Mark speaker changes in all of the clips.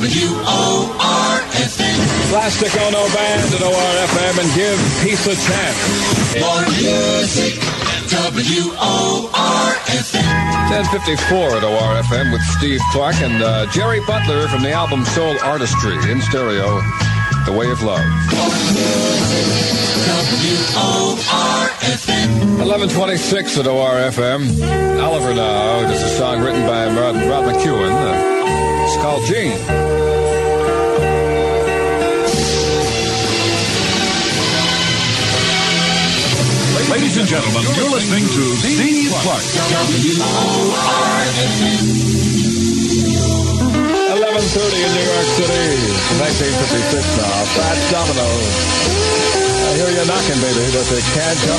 Speaker 1: WORFM.
Speaker 2: Plastic Ono Band at ORFM and give peace a chance.
Speaker 1: More music, WORFM.
Speaker 2: 10:54 at ORFM with Steve Clark and Jerry Butler from the album Soul Artistry in stereo, The Way of Love.
Speaker 1: WORFM.
Speaker 2: 11:26 at ORFM. Oliver now, just a song written by Rod McEwen. It's called Gene.
Speaker 3: Ladies and gentlemen, you're listening to Steve Clark.
Speaker 2: 11:30 in New York City. 1956 now. Fat Domino. I hear you knocking, baby, but they can't come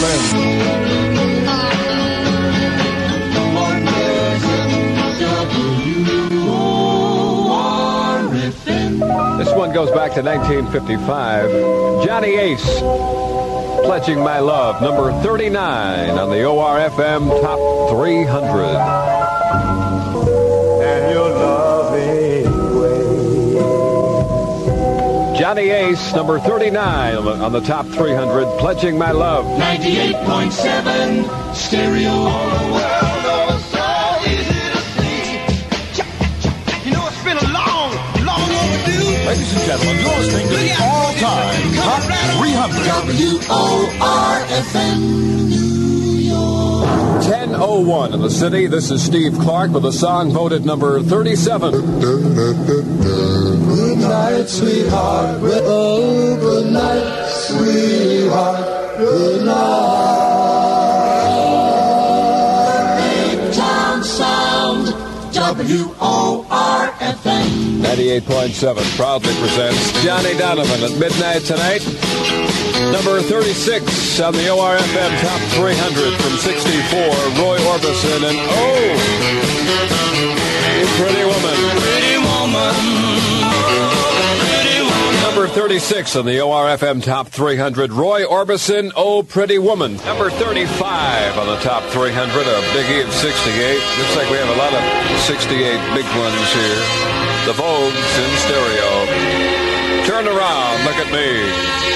Speaker 2: in. This one goes back to 1955. Johnny Ace. Pledging My Love, number 39 on the ORFM Top 300. And your loving way. Johnny Ace, number 39 on the Top 300, Pledging My Love.
Speaker 1: 98.7 stereo. All the world knows so easy to see. You know, it's been a long overdue.
Speaker 3: Ladies and gentlemen, you're listening to the all-time Top 300.
Speaker 1: WORFM, New York.
Speaker 2: 10:01 in the city. This is Steve Clark with a song voted number 37.
Speaker 4: Good night, sweetheart. Oh, good night, sweetheart. Good night.
Speaker 1: Big Town Sound, WORFM.
Speaker 2: 98.7 proudly presents Johnny Donovan at midnight tonight. Number 36 on the ORFM Top 300 from 64, Roy Orbison and Oh, You Pretty Woman.
Speaker 1: Pretty woman. Pretty woman.
Speaker 2: Number 36 on the ORFM Top 300, Roy Orbison, Oh, Pretty Woman. Number 35 on the Top 300, a biggie of 68. Looks like we have a lot of 68 big ones here. The Vogues in stereo. Turn around, look at me.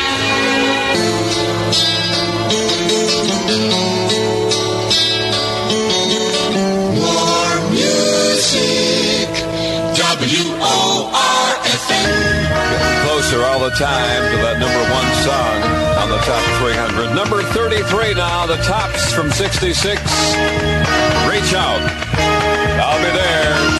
Speaker 1: More music, WORFM.
Speaker 2: Getting closer all the time to that number one song on the Top 300. Number 33 now, the Tops from 66. Reach out. I'll be there.